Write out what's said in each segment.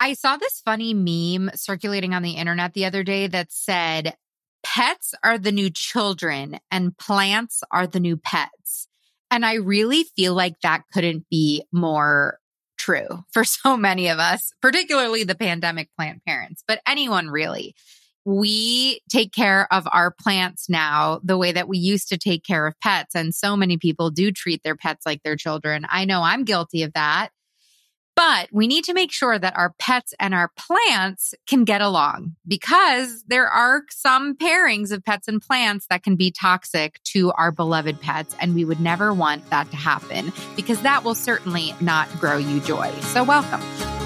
I saw this funny meme circulating on the internet the other day that said, pets are the new children and plants are the new pets. And I really feel like that couldn't be more true for so many of us, particularly the pandemic plant parents, but anyone really. We take care of our plants now the way that we used to take care of pets. And so many people do treat their pets like their children. I know I'm guilty of that. But we need to make sure that our pets and our plants can get along because there are some pairings of pets and plants that can be toxic to our beloved pets. And we would never want that to happen because that will certainly not grow you joy. So welcome.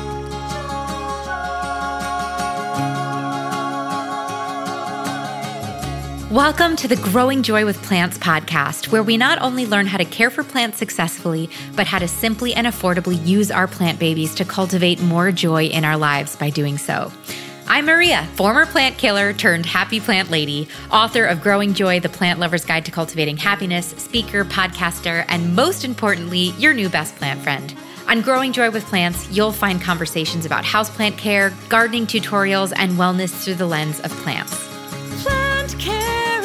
Welcome to the Growing Joy with Plants podcast, where we not only learn how to care for plants successfully, but how to simply and affordably use our plant babies to cultivate more joy in our lives by doing so. I'm Maria, former plant killer turned happy plant lady, author of Growing Joy, the Plant Lover's Guide to Cultivating Happiness, speaker, podcaster, and most importantly, your new best plant friend. On Growing Joy with Plants, you'll find conversations about houseplant care, gardening tutorials, and wellness through the lens of plants. Plant care.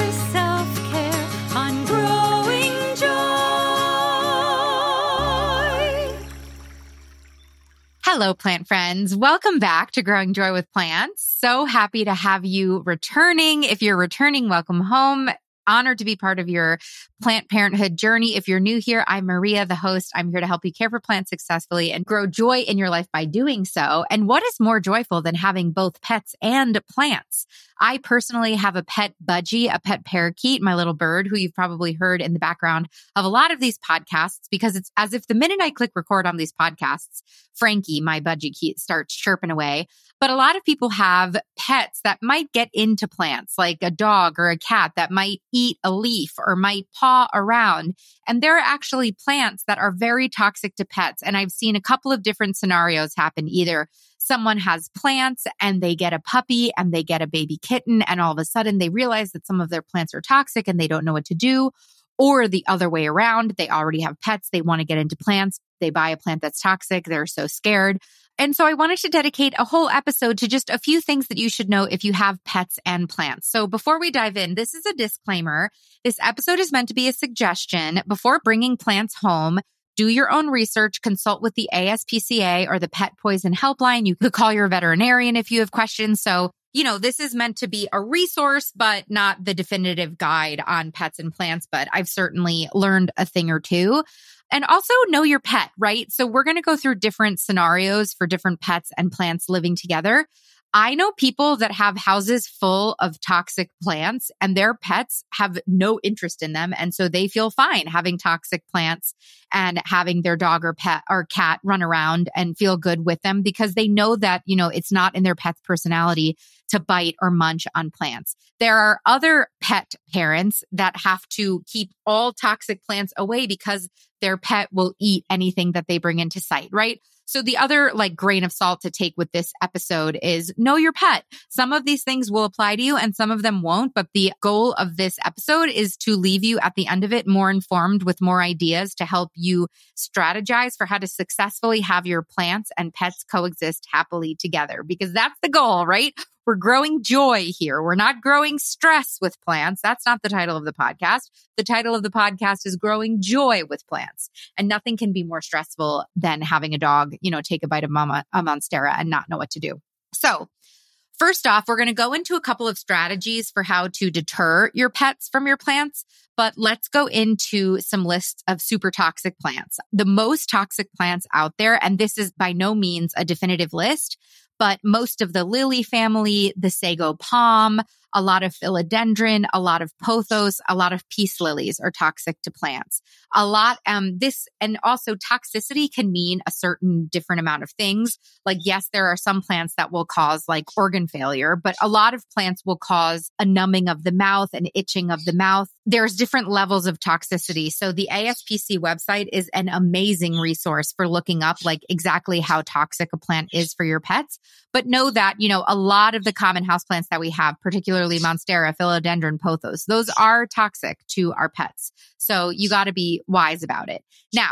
Hello, plant friends. Welcome back to Growing Joy with Plants. So happy to have you returning. If you're returning, welcome home. Honored to be part of your plant parenthood journey. If you're new here, I'm Maria, the host. I'm here to help you care for plants successfully and grow joy in your life by doing so. And what is more joyful than having both pets and plants? I personally have a pet budgie, a pet parakeet, my little bird, who you've probably heard in the background of a lot of these podcasts, because it's as if the minute I click record on these podcasts, Frankie, my budgie, starts chirping away. But a lot of people have pets that might get into plants, like a dog or a cat that might eat a leaf or might paw around. And there are actually plants that are very toxic to pets. And I've seen a couple of different scenarios happen. Either someone has plants and they get a puppy and they get a baby kitten, and all of a sudden they realize that some of their plants are toxic and they don't know what to do. Or the other way around, they already have pets, they want to get into plants, they buy a plant that's toxic, they're so scared. And so I wanted to dedicate a whole episode to just a few things that you should know if you have pets and plants. So before we dive in, this is a disclaimer. This episode is meant to be a suggestion. Before bringing plants home, do your own research, consult with the ASPCA or the Pet Poison Helpline. You could call your veterinarian if you have questions. So, this is meant to be a resource, but not the definitive guide on pets and plants. But I've certainly learned a thing or two. And also know your pet, right? So we're going to go through different scenarios for different pets and plants living together. I know people that have houses full of toxic plants and their pets have no interest in them. And so they feel fine having toxic plants and having their dog or pet or cat run around and feel good with them because they know that, it's not in their pet's personality to bite or munch on plants. There are other pet parents that have to keep all toxic plants away because their pet will eat anything that they bring into sight, right? So the other grain of salt to take with this episode is know your pet. Some of these things will apply to you and some of them won't. But the goal of this episode is to leave you at the end of it more informed with more ideas to help you strategize for how to successfully have your plants and pets coexist happily together, because that's the goal, right? We're growing joy here. We're not growing stress with plants. That's not the title of the podcast. The title of the podcast is Growing Joy with Plants. And nothing can be more stressful than having a dog, take a bite of a Monstera and not know what to do. So first off, we're going to go into a couple of strategies for how to deter your pets from your plants. But let's go into some lists of super toxic plants. The most toxic plants out there, and this is by no means a definitive list, but most of the lily family, the sago palm, a lot of philodendron, a lot of pothos, a lot of peace lilies are toxic to plants. A lot, and also toxicity can mean a certain different amount of things. Like, yes, there are some plants that will cause organ failure, but a lot of plants will cause a numbing of the mouth and itching of the mouth. There's different levels of toxicity. So the ASPC website is an amazing resource for looking up exactly how toxic a plant is for your pets. But know that, a lot of the common houseplants that we have, particularly Monstera, philodendron, pothos, those are toxic to our pets. So you got to be wise about it. Now,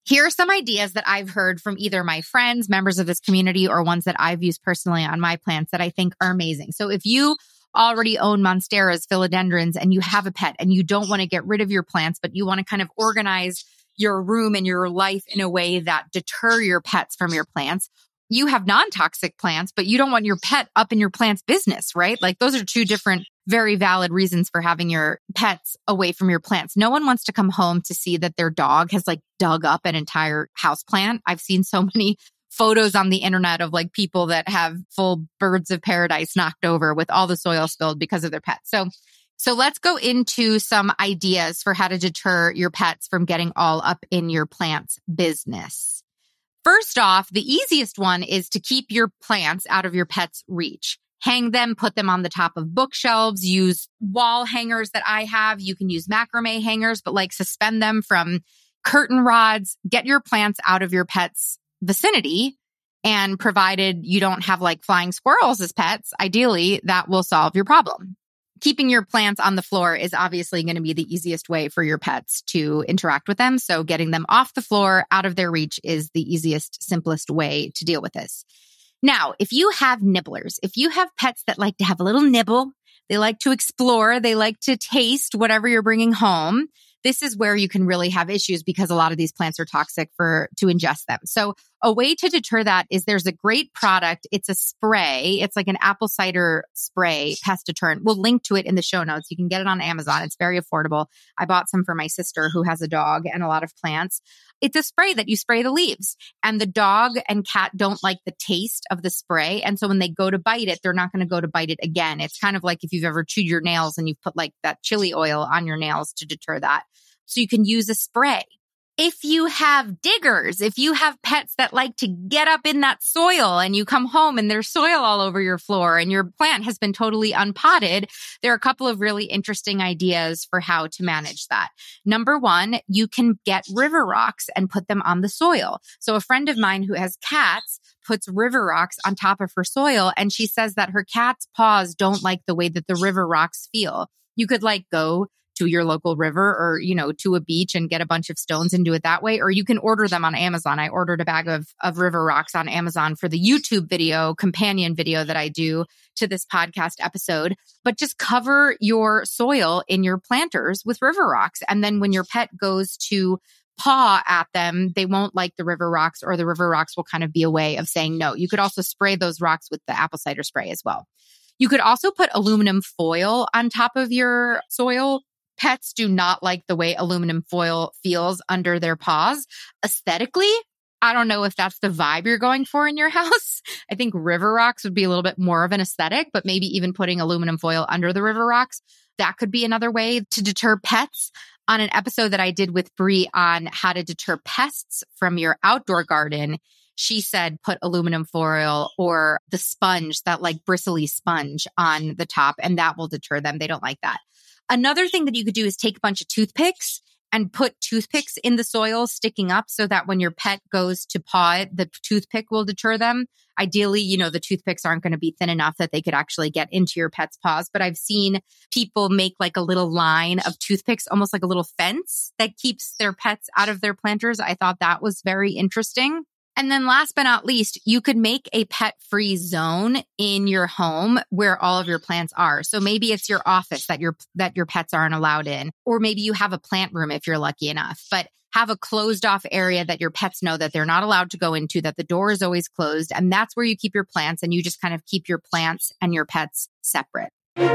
Here are some ideas that I've heard from either my friends, members of this community, or ones that I've used personally on my plants that I think are amazing. So if you already own monsteras, philodendrons, and you have a pet and you don't want to get rid of your plants, but you want to kind of organize your room and your life in a way that deter your pets from your plants, you have non-toxic plants, but you don't want your pet up in your plant's business, right? Like those are two different, very valid reasons for having your pets away from your plants. No one wants to come home to see that their dog has like dug up an entire house plant. I've seen so many photos on the internet of like people that have full birds of paradise knocked over with all the soil spilled because of their pets. So let's go into some ideas for how to deter your pets from getting all up in your plant's business. First off, the easiest one is to keep your plants out of your pet's reach. Hang them, put them on the top of bookshelves, use wall hangers that I have. You can use macrame hangers, but like suspend them from curtain rods. Get your plants out of your pet's vicinity. And provided you don't have like flying squirrels as pets, ideally that will solve your problem. Keeping your plants on the floor is obviously going to be the easiest way for your pets to interact with them. So getting them off the floor, out of their reach is the easiest, simplest way to deal with this. Now, if you have nibblers, if you have pets that like to have a little nibble, they like to explore, they like to taste whatever you're bringing home, this is where you can really have issues because a lot of these plants are toxic to ingest them. So a way to deter that is there's a great product. It's a spray. It's like an apple cider spray pest deterrent. We'll link to it in the show notes. You can get it on Amazon. It's very affordable. I bought some for my sister who has a dog and a lot of plants. It's a spray that you spray the leaves, and the dog and cat don't like the taste of the spray. And so when they go to bite it, they're not going to go to bite it again. It's kind of like if you've ever chewed your nails and you've put like that chili oil on your nails to deter that. So you can use a spray. If you have diggers, if you have pets that like to get up in that soil and you come home and there's soil all over your floor and your plant has been totally unpotted, there are a couple of really interesting ideas for how to manage that. Number one, you can get river rocks and put them on the soil. So a friend of mine who has cats puts river rocks on top of her soil, and she says that her cat's paws don't like the way that the river rocks feel. You could like go to your local river or, to a beach and get a bunch of stones and do it that way. Or you can order them on Amazon. I ordered a bag of river rocks on Amazon for the YouTube companion video that I do to this podcast episode. But just cover your soil in your planters with river rocks. And then when your pet goes to paw at them, they won't like the river rocks, or the river rocks will kind of be a way of saying no. You could also spray those rocks with the apple cider spray as well. You could also put aluminum foil on top of your soil. Pets do not like the way aluminum foil feels under their paws. Aesthetically, I don't know if that's the vibe you're going for in your house. I think river rocks would be a little bit more of an aesthetic, but maybe even putting aluminum foil under the river rocks, that could be another way to deter pets. On an episode that I did with Bree on how to deter pests from your outdoor garden, she said put aluminum foil or the sponge, that like bristly sponge on the top, and that will deter them. They don't like that. Another thing that you could do is take a bunch of toothpicks and put toothpicks in the soil sticking up so that when your pet goes to paw it, the toothpick will deter them. Ideally, the toothpicks aren't going to be thin enough that they could actually get into your pet's paws. But I've seen people make like a little line of toothpicks, almost like a little fence that keeps their pets out of their planters. I thought that was very interesting. And then last but not least, you could make a pet-free zone in your home where all of your plants are. So maybe it's your office that your pets aren't allowed in, or maybe you have a plant room if you're lucky enough, but have a closed off area that your pets know that they're not allowed to go into, that the door is always closed. And that's where you keep your plants, and you just kind of keep your plants and your pets separate.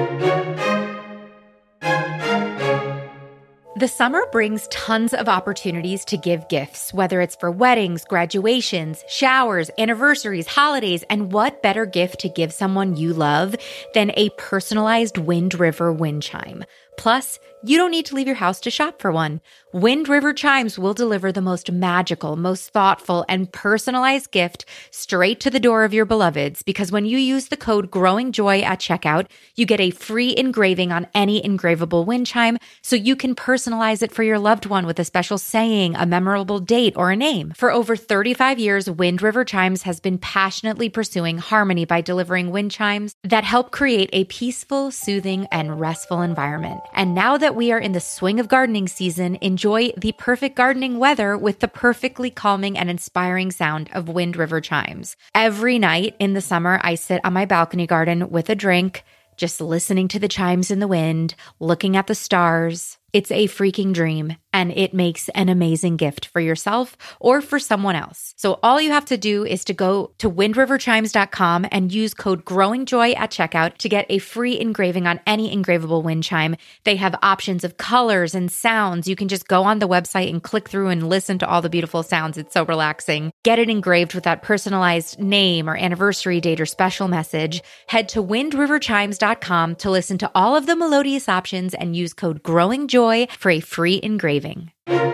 The summer brings tons of opportunities to give gifts, whether it's for weddings, graduations, showers, anniversaries, holidays, and what better gift to give someone you love than a personalized Wind River wind chime? Plus, you don't need to leave your house to shop for one. Wind River chimes will deliver the most magical, most thoughtful, and personalized gift straight to the door of your beloveds, because when you use the code GROWINGJOY at checkout, you get a free engraving on any engravable wind chime, so you can personalize it for your loved one with a special saying, a memorable date, or a name. For over 35 years, Wind River Chimes has been passionately pursuing harmony by delivering wind chimes that help create a peaceful, soothing, and restful environment. And now that we are in the swing of gardening season, enjoy the perfect gardening weather with the perfectly calming and inspiring sound of Wind River chimes. Every night in the summer, I sit on my balcony garden with a drink, just listening to the chimes in the wind, looking at the stars. It's a freaking dream, and it makes an amazing gift for yourself or for someone else. So all you have to do is to go to windriverchimes.com and use code GROWINGJOY at checkout to get a free engraving on any engravable wind chime. They have options of colors and sounds. You can just go on the website and click through and listen to all the beautiful sounds. It's so relaxing. Get it engraved with that personalized name or anniversary date or special message. Head to windriverchimes.com to listen to all of the melodious options and use code GROWINGJOY for a free engraving.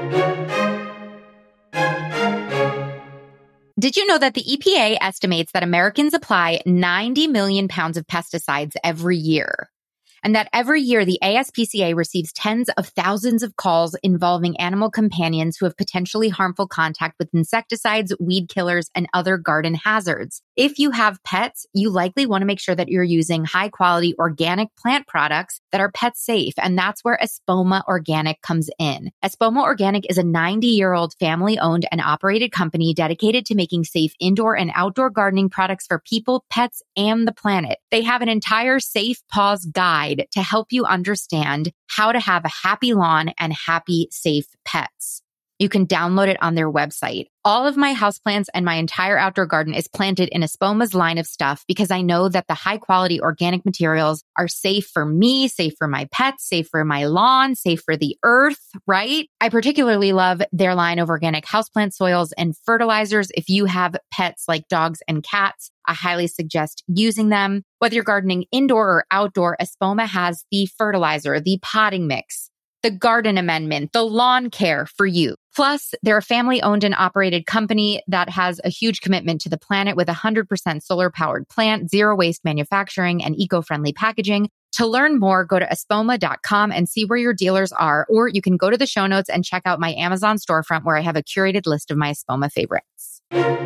Did you know that the EPA estimates that Americans apply 90 million pounds of pesticides every year? And that every year the ASPCA receives tens of thousands of calls involving animal companions who have potentially harmful contact with insecticides, weed killers, and other garden hazards. If you have pets, you likely want to make sure that you're using high quality organic plant products that are pet safe. And that's where Espoma Organic comes in. Espoma Organic is a 90-year-old family-owned and operated company dedicated to making safe indoor and outdoor gardening products for people, pets, and the planet. They have an entire Safe Paws guide to help you understand how to have a happy lawn and happy, safe pets. You can download it on their website. All of my houseplants and my entire outdoor garden is planted in Espoma's line of stuff because I know that the high quality organic materials are safe for me, safe for my pets, safe for my lawn, safe for the earth, right? I particularly love their line of organic houseplant soils and fertilizers. If you have pets like dogs and cats, I highly suggest using them. Whether you're gardening indoor or outdoor, Espoma has the fertilizer, the potting mix, the garden amendment, the lawn care for you. Plus, they're a family-owned and operated company that has a huge commitment to the planet with 100% solar-powered plant, zero-waste manufacturing, and eco-friendly packaging. To learn more, go to espoma.com and see where your dealers are, or you can go to the show notes and check out my Amazon storefront where I have a curated list of my Espoma favorites.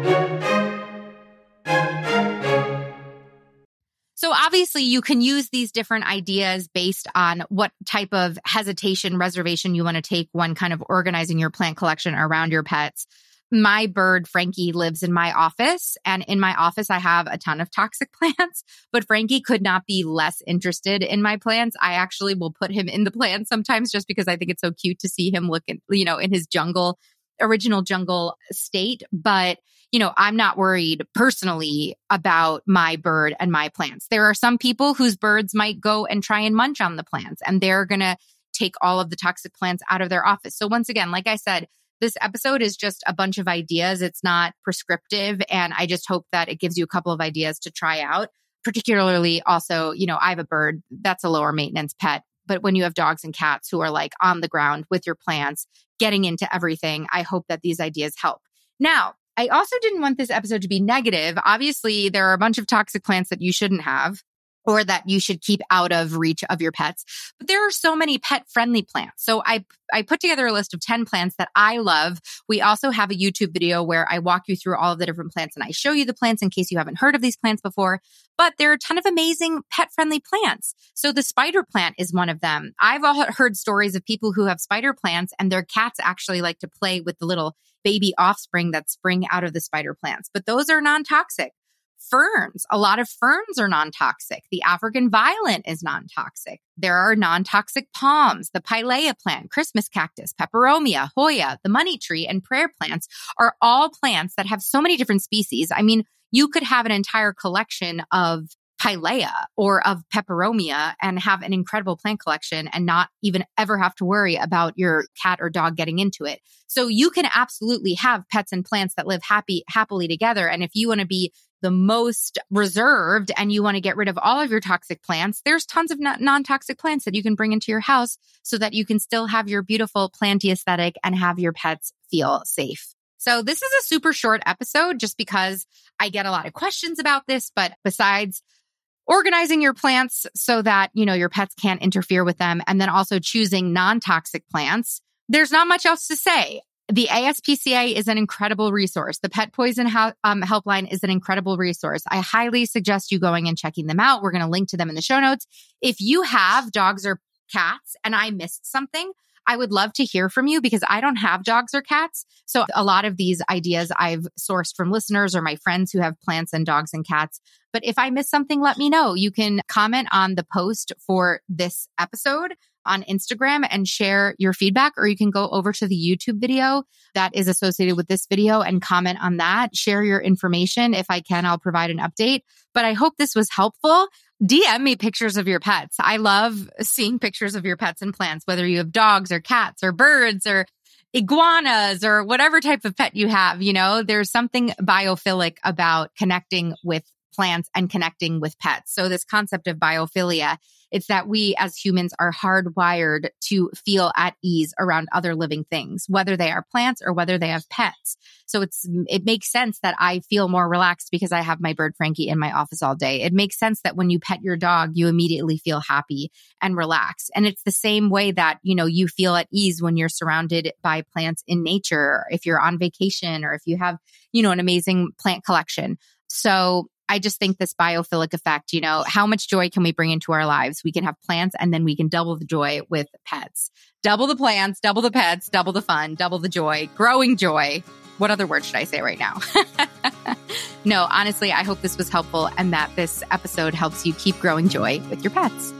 So obviously you can use these different ideas based on what type of hesitation, reservation you want to take when kind of organizing your plant collection around your pets. My bird, Frankie, lives in my office, and in my office, I have a ton of toxic plants, but Frankie could not be less interested in my plants. I actually will put him in the plants sometimes just because I think it's so cute to see him look, in his original jungle state. But I'm not worried personally about my bird and my plants. There are some people whose birds might go and try and munch on the plants, and they're going to take all of the toxic plants out of their office. So once again, like I said, this episode is just a bunch of ideas. It's not prescriptive. And I just hope that it gives you a couple of ideas to try out. Particularly also, I have a bird that's a lower maintenance pet. But when you have dogs and cats who are like on the ground with your plants, getting into everything, I hope that these ideas help. Now, I also didn't want this episode to be negative. Obviously, there are a bunch of toxic plants that you shouldn't have or that you should keep out of reach of your pets. But there are so many pet-friendly plants. So I put together a list of 10 plants that I love. We also have a YouTube video where I walk you through all of the different plants and I show you the plants in case you haven't heard of these plants before. But there are a ton of amazing pet-friendly plants. So the spider plant is one of them. I've heard stories of people who have spider plants and their cats actually like to play with the little baby offspring that spring out of the spider plants. But those are non-toxic. Ferns. A lot of ferns are non-toxic. The African violet is non-toxic. There are non-toxic palms. The pilea plant, Christmas cactus, peperomia, hoya, the money tree, and prayer plants are all plants that have so many different species. I mean, you could have an entire collection of pilea or of peperomia and have an incredible plant collection and not even ever have to worry about your cat or dog getting into it. So you can absolutely have pets and plants that live happily together. And if you want to be the most reserved and you want to get rid of all of your toxic plants, there's tons of non-toxic plants that you can bring into your house so that you can still have your beautiful planty aesthetic and have your pets feel safe. So this is a super short episode just because I get a lot of questions about this, but besides organizing your plants so that, your pets can't interfere with them, and then also choosing non-toxic plants, there's not much else to say. The ASPCA is an incredible resource. The Pet Poison Helpline is an incredible resource. I highly suggest you going and checking them out. We're going to link to them in the show notes. If you have dogs or cats and I missed something, I would love to hear from you because I don't have dogs or cats. So a lot of these ideas I've sourced from listeners or my friends who have plants and dogs and cats. But if I miss something, let me know. You can comment on the post for this episode on Instagram and share your feedback, or you can go over to the YouTube video that is associated with this video and comment on that. Share your information. If I can, I'll provide an update. But I hope this was helpful. DM me pictures of your pets. I love seeing pictures of your pets and plants, whether you have dogs or cats or birds or iguanas or whatever type of pet you have. You know, there's something biophilic about connecting with plants and connecting with pets. So this concept of biophilia, it's that we as humans are hardwired to feel at ease around other living things, whether they are plants or whether they have pets. So it makes sense that I feel more relaxed because I have my bird Frankie in my office all day. It makes sense that when you pet your dog, you immediately feel happy and relaxed. And it's the same way that, you know, you feel at ease when you're surrounded by plants in nature, if you're on vacation or if you have, you know, an amazing plant collection. So I just think this biophilic effect, you know, how much joy can we bring into our lives? We can have plants and then we can double the joy with pets. Double the plants, double the pets, double the fun, double the joy, growing joy. What other word should I say right now? No, honestly, I hope this was helpful and that this episode helps you keep growing joy with your pets.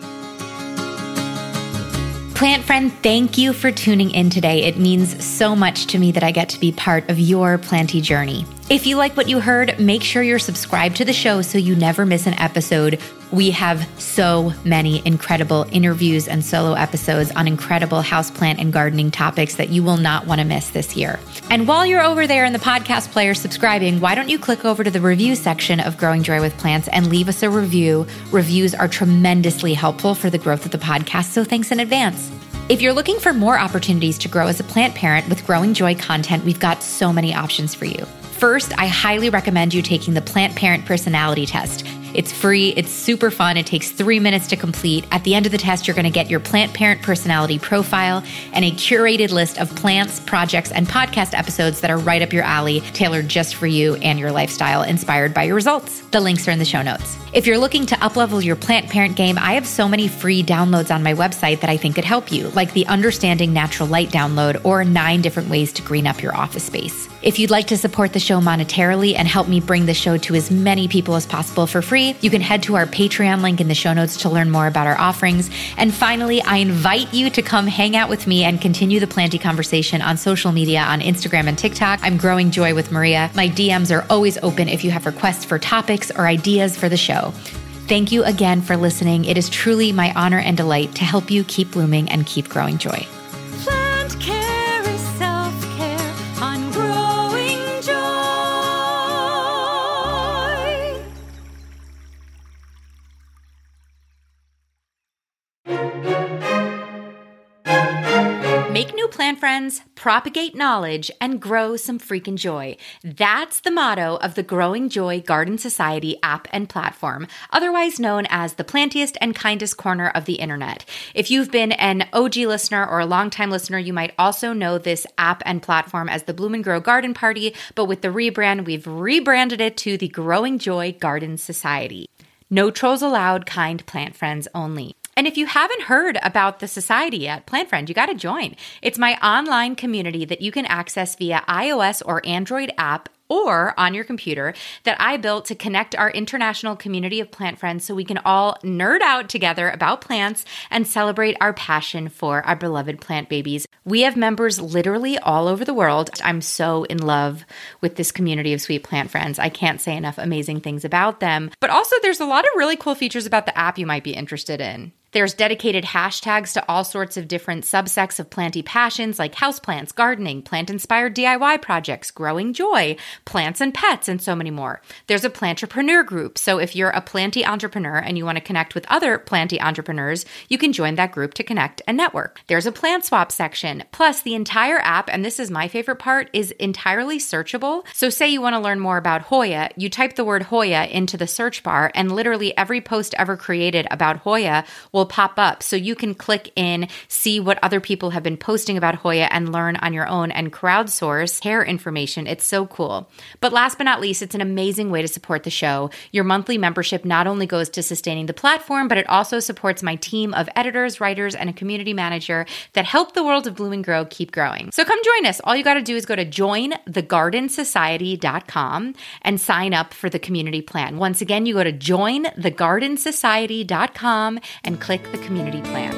Plant friend, thank you for tuning in today. It means so much to me that I get to be part of your planty journey. If you like what you heard, make sure you're subscribed to the show so you never miss an episode. We have so many incredible interviews and solo episodes on incredible houseplant and gardening topics that you will not want to miss this year. And while you're over there in the podcast player subscribing, why don't you click over to the review section of Growing Joy with Plants and leave us a review. Reviews are tremendously helpful for the growth of the podcast, so thanks in advance. If you're looking for more opportunities to grow as a plant parent with Growing Joy content, we've got so many options for you. First, I highly recommend you taking the Plant Parent Personality Test. It's free, it's super fun, it takes 3 minutes to complete. At the end of the test, you're going to get your plant parent personality profile and a curated list of plants, projects, and podcast episodes that are right up your alley, tailored just for you and your lifestyle, inspired by your results. The links are in the show notes. If you're looking to uplevel your plant parent game, I have so many free downloads on my website that I think could help you, like the Understanding Natural Light download or 9 different ways to green up your office space. If you'd like to support the show monetarily and help me bring the show to as many people as possible for free, you can head to our Patreon link in the show notes to learn more about our offerings. And finally, I invite you to come hang out with me and continue the planty conversation on social media on Instagram and TikTok. I'm Growing Joy with Maria. My DMs are always open if you have requests for topics or ideas for the show. Thank you again for listening. It is truly my honor and delight to help you keep blooming and keep growing joy. Plant care is self-care on Growing Joy. Make new plant friends, propagate knowledge, and grow some freaking joy. That's the motto of the Growing Joy Garden Society app and platform, otherwise known as the plantiest and kindest corner of the internet. If you've been an OG listener or a longtime listener, you might also know this app and platform as the Bloom and Grow Garden Party, but with the rebrand, we've rebranded it to the Growing Joy Garden Society. No trolls allowed, kind plant friends only. And if you haven't heard about the society yet, Plant Friend, you got to join. It's my online community that you can access via iOS or Android app or on your computer that I built to connect our international community of plant friends so we can all nerd out together about plants and celebrate our passion for our beloved plant babies. We have members literally all over the world. I'm so in love with this community of sweet plant friends. I can't say enough amazing things about them. But also there's a lot of really cool features about the app you might be interested in. There's dedicated hashtags to all sorts of different subsects of planty passions like houseplants, gardening, plant-inspired DIY projects, growing joy, plants and pets, and so many more. There's a plantrepreneur group, so if you're a planty entrepreneur and you want to connect with other planty entrepreneurs, you can join that group to connect and network. There's a plant swap section. Plus, the entire app, and this is my favorite part, is entirely searchable. So say you want to learn more about Hoya, you type the word Hoya into the search bar, and literally every post ever created about Hoya will will pop up. So you can click in, see what other people have been posting about Hoya and learn on your own and crowdsource hair information. It's so cool. But last but not least, it's an amazing way to support the show. Your monthly membership not only goes to sustaining the platform, but it also supports my team of editors, writers, and a community manager that help the world of Bloom and Grow keep growing. So come join us. All you got to do is go to jointhegardensociety.com and sign up for the community plan. Once again, you go to jointhegardensociety.com and click the community plan.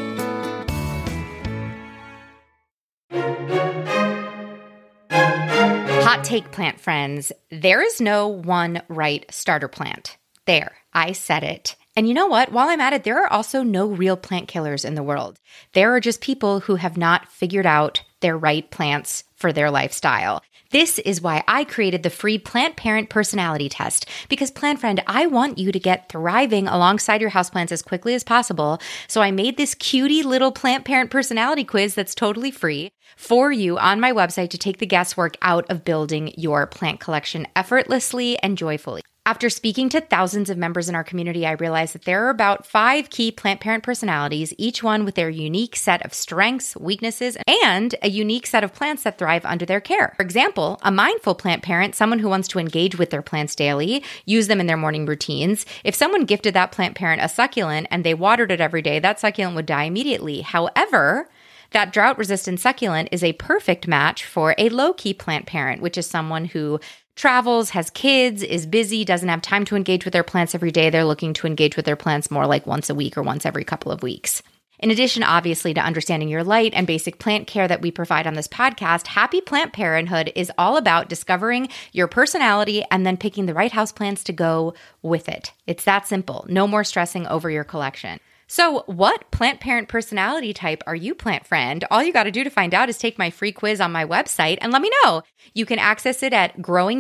Hot take, plant friends. There is no one right starter plant. There, I said it. And you know what? While I'm at it, there are also no real plant killers in the world. There are just people who have not figured out their right plants for their lifestyle. This is why I created the free Plant Parent Personality Test. Because, plant friend, I want you to get thriving alongside your houseplants as quickly as possible. So I made this cutie little Plant Parent Personality quiz that's totally free for you on my website to take the guesswork out of building your plant collection effortlessly and joyfully. After speaking to thousands of members in our community, I realized that there are about 5 key plant parent personalities, each one with their unique set of strengths, weaknesses, and a unique set of plants that thrive under their care. For example, a mindful plant parent, someone who wants to engage with their plants daily, use them in their morning routines. If someone gifted that plant parent a succulent and they watered it every day, that succulent would die immediately. However, that drought-resistant succulent is a perfect match for a low-key plant parent, which is someone who travels, has kids, is busy, doesn't have time to engage with their plants every day. They're looking to engage with their plants more like once a week or once every couple of weeks. In addition, obviously, to understanding your light and basic plant care that we provide on this podcast, Happy Plant Parenthood is all about discovering your personality and then picking the right houseplants to go with it. It's that simple. No more stressing over your collection. So what plant parent personality type are you, plant friend? All you got to do to find out is take my free quiz on my website and let me know. You can access it at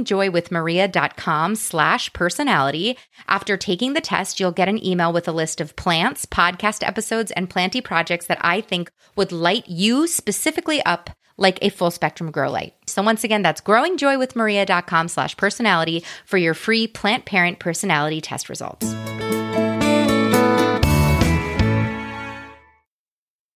growingjoywithmaria.com/personality. After taking the test, you'll get an email with a list of plants, podcast episodes, and planty projects that I think would light you specifically up like a full spectrum grow light. So once again, that's growingjoywithmaria.com/personality for your free plant parent personality test results.